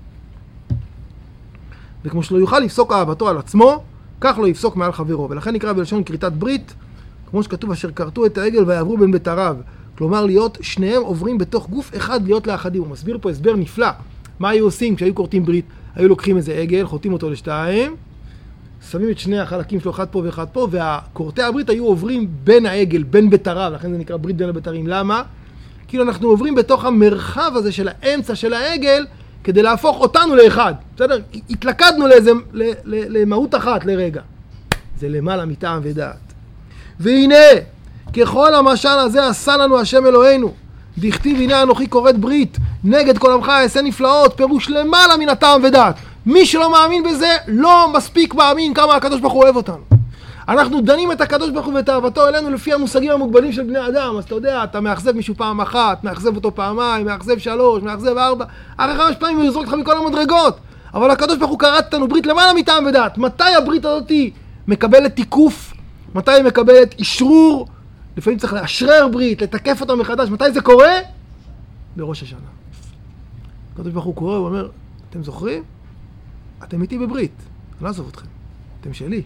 וכמו שלא יוכל לפסוק אהבתו על עצמו, כך לא יפסוק מעל חברו. ולכן נקרא בלשון כריתת ברית, כמו שכתוב, אשר כרתו את העגל ויעברו בין ביתריו. כלומר, להיות, שניהם עוברים בתוך גוף אחד להיות לאחדים. הוא מסביר פה הסבר נפלא. מה היו עושים כשהיו כורתים ברית? היו לוקחים איזה עגל, חותים אותו לשתיים, שמים את שני החלקים שלו, אחד פה ואחד פה, והכורתי הברית היו עוברים בין העגל, בין ביתריו, לכן זה נקרא ברית בין הביתרים. למה? כאילו אנחנו עוברים בתוך המרחב הזה של האמצע של העגל, כדי להפוך אותנו לאחד. בסדר? התלכדנו לאיזה, ל, ל, למהות אחת לרגע. זה למעלה מטעם ודעת. והנה, ככל המשל הזה עשה לנו השם אלוהינו, דכתיב הנה אנוכי כורת ברית, נגד כל עמך אעשה נפלאות, פירוש למעלה מן הטעם ודעת. מי שלא מאמין בזה, לא מספיק מאמין כמה הקדוש ברוך הוא אוהב אותנו. אנחנו דנים את הקדוש ברוך הוא ואת אהבתו אלינו לפי המושגים המוגבלים של בני אדם. אז אתה יודע, אתה מאכזב מישהו פעם אחת, מאכזב אותו פעמיים, מאכזב שלוש, מאכזב ארבע, אחרי חמש פעמים הוא יזרוק לך מכל המדרגות. אבל הקדוש ברוך הוא קראת אותנו ברית למעלה מטעם ודעת. מתי הברית הזאת מקבלת תיקוף? מתי היא מקבלת אישרור? לפעמים צריך לאשרר ברית, לתקף אותה מחדש. מתי זה קורה? בראש השנה. הקדוש ברוך הוא קורא, הוא אומר, אתם זוכרים? אתם איתי בברית. אני לא אעזוב אתכם. אתם שלי.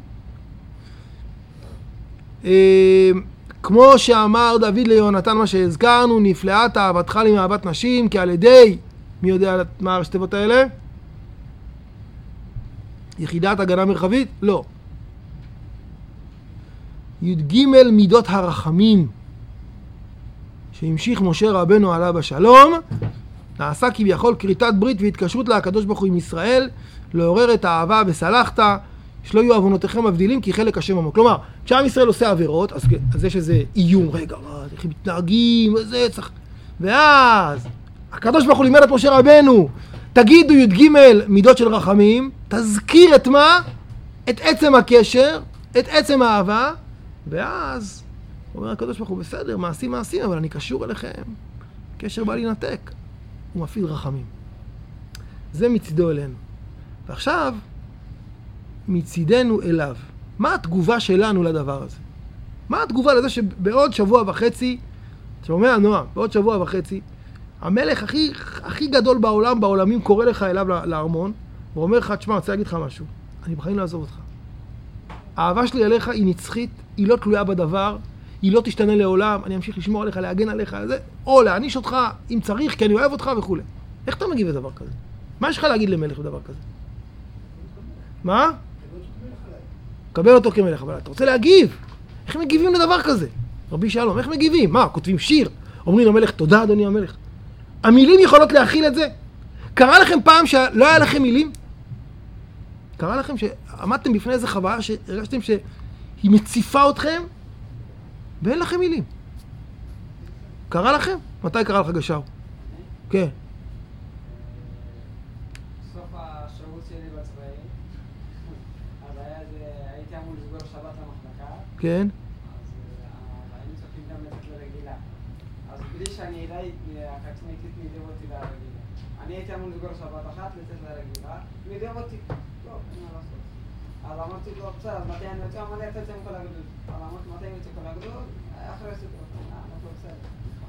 כמו שאמר דוד ליונתן, מה שהזכרנו, נפלאת אהבתך לי מאהבת נשים, כי על ידי, מי יודע מה הראשי תיבות האלה? יחידת הגנה מרחבית? לא. י"ג מידות הרחמים, שהמשיך משה רבנו עליו השלום, נעשה כביכול כריתת ברית והתקשרות לקדוש ברוך הוא עם ישראל, לעורר את האהבה וסלחת, שלא יהיו עוונותיכם מבדילים כי חלק השם עמו. כלומר, כשעם ישראל עושה עבירות, אז, אז יש איזה איום, רגע, איך הם מתנהגים, וזה צריך... ואז, הקדוש ברוך הוא לימד את משה רבנו, תגידו י"ג מידות של רחמים, תזכיר את מה? את עצם הקשר, את עצם האהבה, ואז, אומר הקדוש ברוך הוא, בסדר, מעשים מעשים, אבל אני קשור אליכם. קשר בא להינתק. הוא מפעיל רחמים. זה מצידו אלינו. ועכשיו, מצידנו אליו. מה התגובה שלנו לדבר הזה? מה התגובה לזה שבעוד שבוע וחצי, שומע נועם, בעוד שבוע וחצי, המלך הכי, הכי גדול בעולם, בעולמים, קורא לך אליו לארמון, ואומר לך, תשמע, אני רוצה להגיד לך משהו. אני בחיים לא אעזוב אותך. האהבה שלי אליך היא נצחית, היא לא תלויה בדבר, היא לא תשתנה לעולם, אני אמשיך לשמור עליך, להגן עליך, זה, או להעניש אותך אם צריך, כי אני אוהב אותך וכו'. איך אתה מגיב לדבר כזה? מה יש לך להגיד למלך בדבר כזה? מה? קבל אותו כמלך, אבל אתה רוצה להגיב. איך מגיבים לדבר כזה? רבי שלום, איך מגיבים? מה, כותבים שיר? אומרים למלך, תודה אדוני המלך. המילים יכולות להכיל את זה? קרה לכם פעם שלא היה לכם מילים? קרה לכם שעמדתם בפני איזה חוויה שהרגשתם שהיא מציפה אתכם ואין לכם מילים? קרה לכם? מתי קרה לך גשאו? כן. בסוף השירות שלי בצבאי, אז הייתי אמור לסגור שבת למחלקה. כן. אז היינו צריכים גם לצאת לרגילה. אז בלי שאני אדעי, הקצין הקליט מידב אותי לרגילה. אני הייתי אמור לסגור שבת אחת, לצאת לרגילה, מידב אותי. לא, אין מה לעשות. אז אמרתי לו, בסדר, אז מתי אני יוצא? אמר לי, אתה יוצא מכל הגדוד. אז אמרתי, מתי אני יוצא כל הגדוד? אחרי הסדרות. אמרתי לו, בסדר.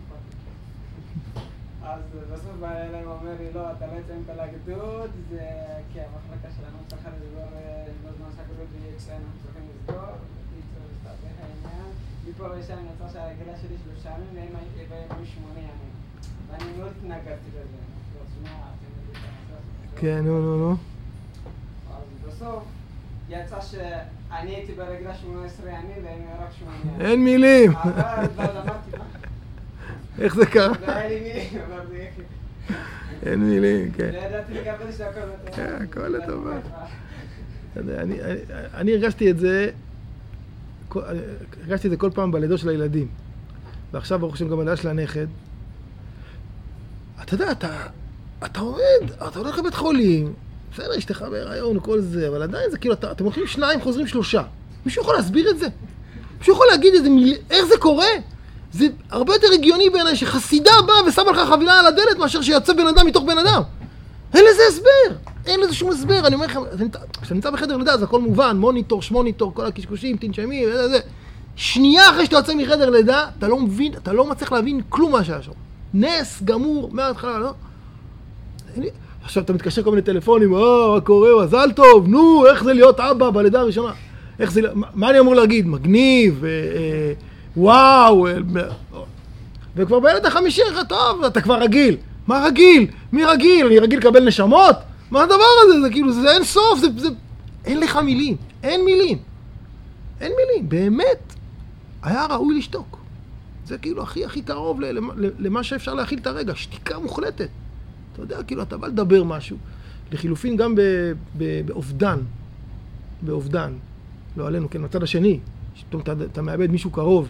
אז בסוף בא אליי ואומר לי, לא, אתה לא יוצא מכל הגדוד, זה כי המחלקה שלנו צריכה לסגור בזמן שהגדוד יהיה כשאנחנו צריכים לסגור. בקיצור, הסתבך העניין. מפה לשם יצא שהרגילה שלי שלושה ימים, והם היו שמונה ימים. ואני מאוד התנגדתי לזה. לא, שנייה, אתם יודעים את הנושא. כן, נו, נו, נו. אז בסוף יצא שאני הייתי ברגילה שמונה עשרה ימים והם רק שמונה ימים. אין מילים. אבל אמרתי, מה? איך זה קרה? לא היה לי מילים, אמרתי, אין מילים, כן. לא ידעתי לקבל שהכל לטובה. כן, הכל לטובה. אני, אני, אני הרגשתי את זה, הרגשתי את זה כל פעם בלידות של הילדים. ועכשיו ברוך השם גם בלידה של הנכד. אתה יודע, אתה, אתה עומד, אתה הולך לבית חולים, בסדר, אשתך בהיריון וכל זה, אבל עדיין זה כאילו, אתה, אתם הולכים שניים, חוזרים שלושה. מישהו יכול להסביר את זה? מישהו יכול להגיד איזה מיל... איך זה קורה? זה הרבה יותר הגיוני בעיניי שחסידה באה ושמה לך חבילה על הדלת מאשר שיוצא בן אדם מתוך בן אדם. אין לזה הסבר, אין לזה שום הסבר. אני אומר לכם, כשאתה נמצא בחדר לידה זה הכל מובן, מוניטור, שמוניטור, כל הקשקושים, תנשמי, וזה. שנייה אחרי שאתה יוצא מחדר לידה, אתה לא מבין, אתה לא מצליח להבין כלום מה שהיה שם. נס גמור מההתחלה, לא? עכשיו אתה מתקשר כל מיני טלפונים, אה, מה קורה, מזל טוב, נו, איך זה להיות אבא בלידה הראשונה? איך זה, מה אני אמור להגיד? מגניב, וואו, וכבר בילד החמישי, טוב, אתה כבר רגיל. מה רגיל? מי רגיל? אני רגיל לקבל נשמות? מה הדבר הזה? זה כאילו, זה אין סוף, זה, זה... אין לך מילים, אין מילים. אין מילים, באמת, היה ראוי לשתוק. זה כאילו הכי הכי קרוב למה שאפשר להכיל את הרגע, שתיקה מוחלטת. אתה יודע, כאילו, אתה בא לדבר משהו. לחילופין גם באובדן, באובדן, לא עלינו, כן, מצד השני, אתה, אתה מאבד מישהו קרוב.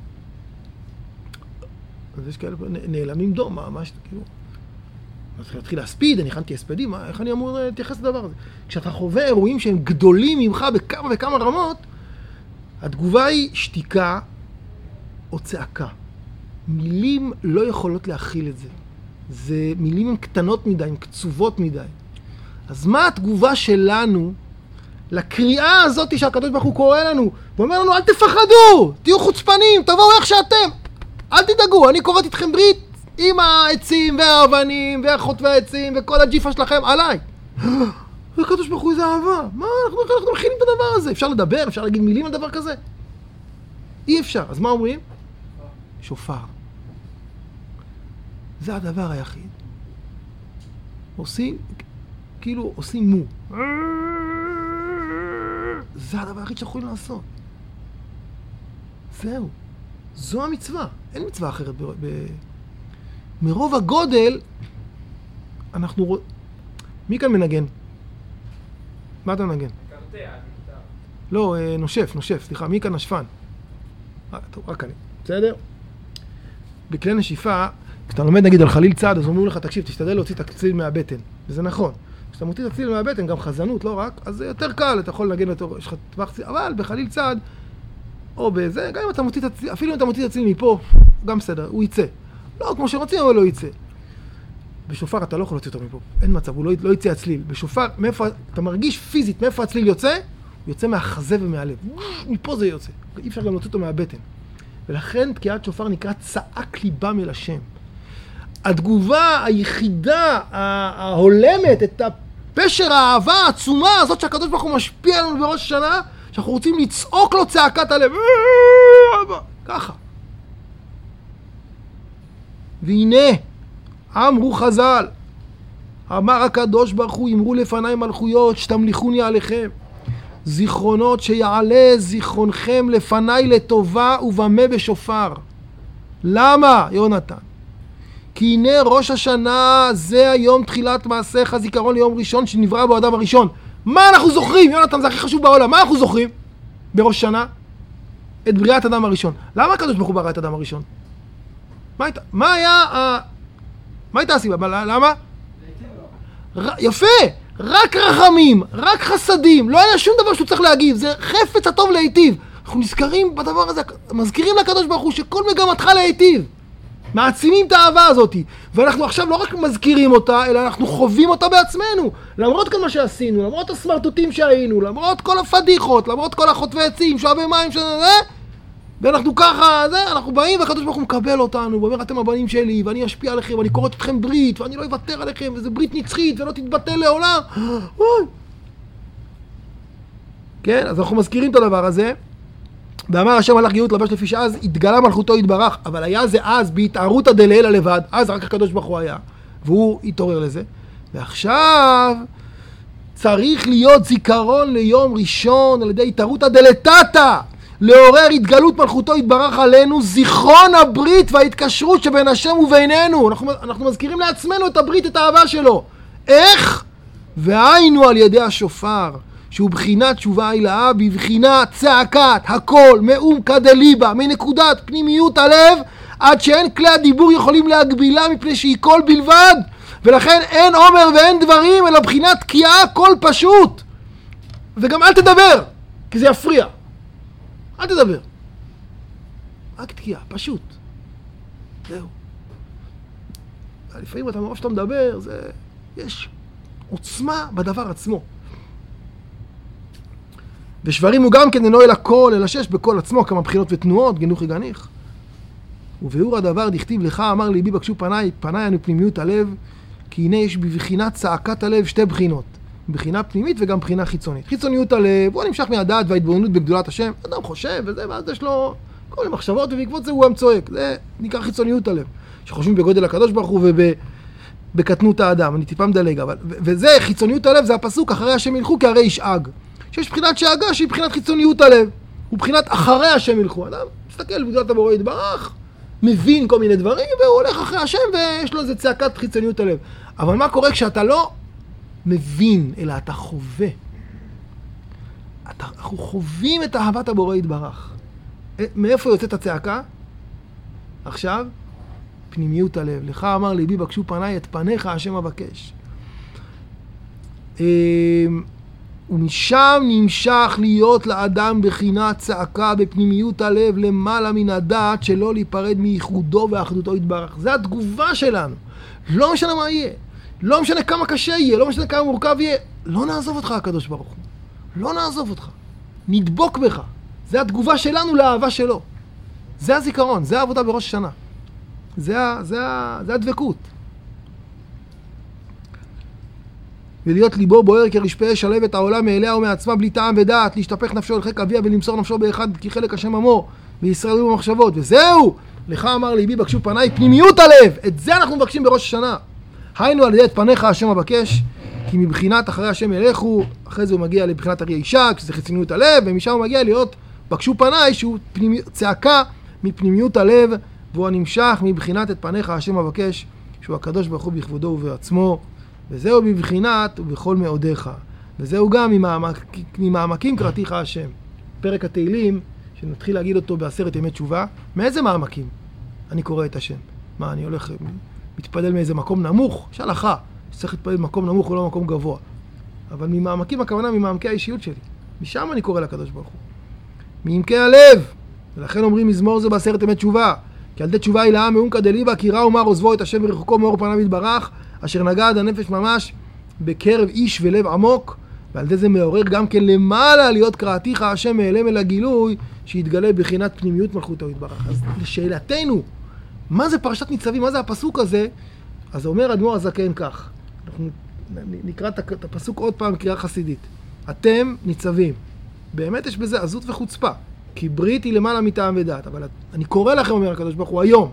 אז יש כאלה, נעלמים דום, מה, מה, כאילו, אני צריך להתחיל להספיד, אני הכנתי הספדים, איך אני אמור להתייחס לדבר הזה? כשאתה חווה אירועים שהם גדולים ממך בכמה וכמה רמות, התגובה היא שתיקה או צעקה. מילים לא יכולות להכיל את זה. זה מילים הן קטנות מדי, הן קצובות מדי. אז מה התגובה שלנו לקריאה הזאת שהקדוש ברוך הוא קורא לנו, ואומר לנו, אל תפחדו, תהיו חוצפנים, תבואו איך שאתם, אל תדאגו, אני קוראת איתכם ברית עם העצים והאבנים והחוטבי העצים וכל הג'יפה שלכם עליי. והקדוש ברוך הוא איזה אהבה, מה, אנחנו, אנחנו מכינים את הדבר הזה, אפשר לדבר, אפשר להגיד מילים על דבר כזה? אי אפשר, אז מה אומרים? שופר. זה הדבר היחיד. עושים, כאילו עושים מו. זה הדבר היחיד שיכולים לעשות. זהו. זו המצווה. אין מצווה אחרת. ב... ב... מרוב הגודל, אנחנו רואים... מי כאן מנגן? מה אתה מנגן? קרטע, גיטרה. לא, נושף, נושף, סליחה. מי כאן נשפן? אה, טוב, רק אני. בסדר? בכלי נשיפה, כשאתה לומד נגיד על חליל צד, אז אומרים לך, תקשיב, תשתדל להוציא את הצליל מהבטן. וזה נכון. כשאתה מוציא את הצליל מהבטן, גם חזנות, לא רק, אז זה יותר קל, אתה יכול לנגן יותר, יש לך טווח צליל, אבל בחליל צד, או בזה, גם אם אתה מוציא את הצליל, אפילו אם אתה מוציא את הצליל מפה, גם בסדר, הוא יצא. לא כמו שרוצים, אבל לא יצא. בשופר אתה לא יכול להוציא אותו מפה, אין מצב, הוא לא, לא יצא הצליל. בשופר, מאיפה, אתה מרגיש פיזית מאיפה הצליל יוצא, הוא יוצא מהחזה ומהלב. מפה זה יוצא, אי אפשר גם להוציא אותו מהבטן. ולכן תקיעת שופר נקרא צעק ליבם אל השם. התגובה היחידה, ההולמת, את הפשר האהבה העצומה הזאת שהקדוש ברוך הוא משפיע עלינו בראש השנה, שאנחנו רוצים לצעוק לו צעקת הלב. ככה. והנה, אמרו חז"ל, אמר הקדוש ברוך הוא, אמרו לפניי מלכויות, שתמליכוני עליכם. זיכרונות שיעלה זיכרונכם לפניי לטובה ובמה בשופר. למה, יונתן? כי הנה ראש השנה זה היום תחילת מעשיך, זיכרון ליום ראשון שנברא בו האדם הראשון. מה אנחנו זוכרים? יונתן, זה הכי חשוב בעולם. מה אנחנו זוכרים בראש שנה? את בריאת אדם הראשון. למה הקדוש ברוך הוא ברא את אדם הראשון? מה הייתה? מה היה ה... מה הייתה הסיבה? למה? ר... יפה! רק רחמים, רק חסדים, לא היה שום דבר שהוא צריך להגיב, זה חפץ הטוב להיטיב. אנחנו נזכרים בדבר הזה, מזכירים לקדוש ברוך הוא שכל מגמתך להיטיב. מעצימים את האהבה הזאת, ואנחנו עכשיו לא רק מזכירים אותה, אלא אנחנו חווים אותה בעצמנו. למרות כל מה שעשינו, למרות הסמרטוטים שהיינו, למרות כל הפדיחות, למרות כל החוטבי עצים, שואבי מים שזה, ואנחנו ככה, זה, אנחנו באים והקדוש ברוך הוא מקבל אותנו, ואומר אתם הבנים שלי, ואני אשפיע עליכם, ואני קורא אתכם ברית, ואני לא אוותר עליכם, וזה ברית נצחית, ולא תתבטל לעולם. כן, אז אנחנו מזכירים את הדבר הזה, ואמר השם הלך גאות לבש לפי שאז, התגלה מלכותו התברך, אבל היה זה אז בהתערות הדלילה לבד, אז רק הקדוש ברוך הוא היה, והוא התעורר לזה, ועכשיו צריך להיות זיכרון ליום ראשון, על ידי התערות הדלתתה, לעורר התגלות מלכותו התברך עלינו, זיכרון הברית וההתקשרות שבין השם ובינינו. אנחנו, אנחנו מזכירים לעצמנו את הברית, את האהבה שלו. איך? והיינו על ידי השופר, שהוא בחינת תשובה הילאה, בבחינת צעקת הכל מאומקא דליבא, מנקודת פנימיות הלב, עד שאין כלי הדיבור יכולים להגבילה מפני שהיא קול בלבד, ולכן אין עומר ואין דברים, אלא בחינת תקיעה קול פשוט. וגם אל תדבר, כי זה יפריע. אל תדבר. רק תקיעה, פשוט. זהו. לפעמים אתה מרוב שאתה מדבר, זה... יש עוצמה בדבר עצמו. ושברים הוא גם כן אינו אל הכל, אלא שיש בכל עצמו כמה בחינות ותנועות, גנוך יגניך. וביאור הדבר דכתיב לך, אמר ליבי בקשו פניי, פניי אנו פנימיות הלב, כי הנה יש בבחינת צעקת הלב שתי בחינות. בחינה פנימית וגם בחינה חיצונית. חיצוניות הלב, הוא נמשך מהדעת וההתבוננות בגדולת השם. אדם חושב וזה, ואז יש לו כל מיני מחשבות, ובעקבות זה הוא גם צועק. זה נקרא חיצוניות הלב. שחושבים בגודל הקדוש ברוך הוא ובקטנות האדם. אני טיפה מדלג, אבל... וזה, חיצוניות הלב, זה הפסוק, אחרי השם ילכו, כי הרי ישאג. שיש בחינת שאגה, שהיא בחינת חיצוניות הלב. הוא בחינת אחרי השם ילכו. אדם מסתכל בגדולת הבורא יתברך, מבין כל מיני דברים, והוא הולך אחרי השם, ויש לו איזה צעקת חיצוניות הלב. אבל מה קורה כשאתה לא מבין, אלא אתה חווה. אתה, אנחנו חווים את אהבת הבורא יתברך. מאיפה יוצאת הצעקה? עכשיו, פנימיות הלב. לך אמר ליבי בקשו פניי, את פניך השם אבקש. ומשם נמשך להיות לאדם בחינת צעקה בפנימיות הלב למעלה מן הדעת, שלא להיפרד מייחודו ואחדותו יתברך. זה התגובה שלנו. לא משנה מה יהיה. לא משנה כמה קשה יהיה, לא משנה כמה מורכב יהיה, לא נעזוב אותך הקדוש ברוך הוא. לא נעזוב אותך. נדבוק בך. זה התגובה שלנו לאהבה שלו. זה הזיכרון, זה העבודה בראש השנה. זה, זה, זה הדבקות. ולהיות ליבו בוער כרשפה אש הלב את העולם מאליה ומעצמה בלי טעם ודעת, להשתפך נפשו אל חיק אביה ולמסור נפשו באחד כי חלק השם עמו וישראל במחשבות. וזהו! לך אמר ליבי בקשו פניי פנימיות הלב. את זה אנחנו מבקשים בראש השנה. היינו על ידי את פניך השם אבקש, כי מבחינת אחרי השם ילכו, אחרי זה הוא מגיע לבחינת אריה אישה, כשזה חיצוניות הלב, ומשם הוא מגיע להיות בקשו פניי, שהוא פנימי, צעקה מפנימיות הלב, והוא הנמשך מבחינת את פניך השם אבקש, שהוא הקדוש ברוך הוא בכבודו ובעצמו, וזהו בבחינת ובכל מאודיך. וזהו גם ממעמק, ממעמקים קראתיך השם. פרק התהילים, שנתחיל להגיד אותו בעשרת ימי תשובה, מאיזה מעמקים אני קורא את השם? מה, אני הולך, מתפלל מאיזה מקום נמוך? יש הלכה, שצריך להתפלל במקום נמוך ולא במקום גבוה. אבל ממעמקים הכוונה ממעמקי האישיות שלי. משם אני קורא לקדוש ברוך הוא. מעמקי הלב. ולכן אומרים מזמור זה בעשרת ימי תשובה. כי על די תשובה היא לעם מעומקא דליבא, כי רע ומר עוזבו את השם ורחוקו מאור פניו יתברך, אשר נגע עד הנפש ממש בקרב איש ולב עמוק, ועל ידי זה מעורר גם כן למעלה להיות קראתיך השם מאלם אל הגילוי, שיתגלה בחינת פנימיות מלכותו יתברך. אז לשאלתנו, מה זה פרשת ניצבים? מה זה הפסוק הזה? אז אומר אדמו"ר הזקן כך, אנחנו נקרא את הפסוק עוד פעם קריאה חסידית. אתם ניצבים. באמת יש בזה עזות וחוצפה, כי ברית היא למעלה מטעם ודעת, אבל אני קורא לכם, אומר הקדוש ברוך הוא, היום,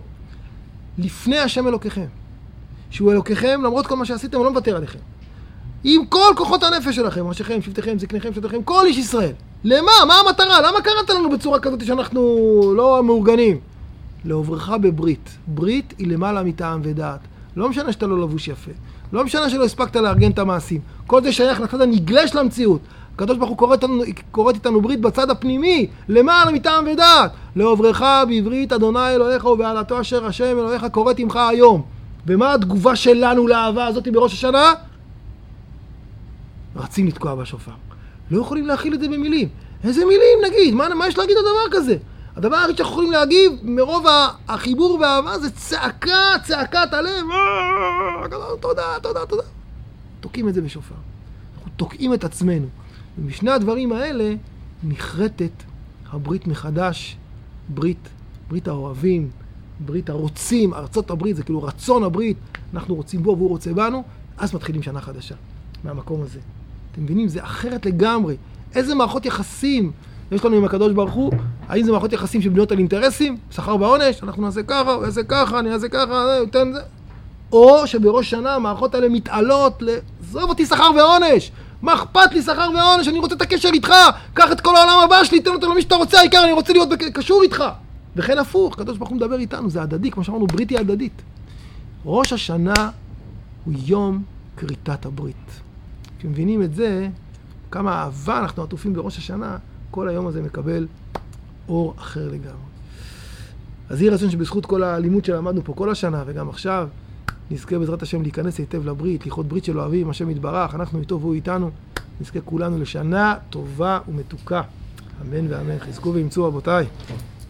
לפני השם אלוקיכם, שהוא אלוקיכם, למרות כל מה שעשיתם, הוא לא מוותר עליכם. עם כל כוחות הנפש שלכם, ראשיכם, שבטיכם, זקניכם, שבטיכם, כל איש ישראל. למה? מה המטרה? למה קראת לנו בצורה כזאת שאנחנו לא מאורגנים? לעוברך בברית. ברית היא למעלה מטעם ודעת. לא משנה שאתה לא לבוש יפה. לא משנה שלא הספקת לארגן את המעשים. כל זה שייך לצד הנגלש למציאות. הקדוש ברוך הוא קוראת איתנו ברית בצד הפנימי, למעלה מטעם ודעת. לעוברך בברית אדוני אלוהיך ובעלתו אשר השם אלוהיך קוראת עמך היום. ומה התגובה שלנו לאהבה הזאת בראש השנה? רצים לתקוע בשופר. לא יכולים להכיל את זה במילים. איזה מילים נגיד? מה, מה יש להגיד על דבר כזה? הדבר הכי שאנחנו יכולים להגיב מרוב החיבור והאהבה זה צעקה, צעקת הלב. תודה, תודה, תודה. תוקעים את זה בשופר. אנחנו תוקעים את עצמנו. ומשני הדברים האלה נחרטת הברית מחדש, ברית, ברית האוהבים, ברית הרוצים, ארצות הברית, זה כאילו רצון הברית, אנחנו רוצים בו והוא רוצה בנו, אז מתחילים שנה חדשה מהמקום הזה. אתם מבינים? זה אחרת לגמרי. איזה מערכות יחסים יש לנו עם הקדוש ברוך הוא? האם זה מערכות יחסים שבנויות על אינטרסים? שכר ועונש? אנחנו נעשה ככה, הוא יעשה ככה, אני אעשה ככה, ניתן זה. או שבראש שנה המערכות האלה מתעלות ל... עזוב אותי שכר ועונש! מה אכפת לי שכר ועונש? אני רוצה את הקשר איתך! קח את כל העולם הבא שלי, תן אותו למי שאתה רוצה, העיקר אני רוצה להיות קשור איתך! וכן הפוך, הקדוש ברוך הוא מדבר איתנו, זה הדדי, כמו שאמרנו, ברית היא הדדית. ראש השנה הוא יום כריתת הברית. כשמבינים את זה, כמה אהבה אנחנו עטופים בראש השנה, כל היום הזה מקבל אור אחר לגמרי. אז יהי רצון שבזכות כל הלימוד שלמדנו פה כל השנה, וגם עכשיו, נזכה בעזרת השם להיכנס היטב לברית, לכרות ברית של אוהבים, השם יתברך, אנחנו איתו והוא איתנו, נזכה כולנו לשנה טובה ומתוקה. אמן ואמן. חזקו ואמצו רבותיי.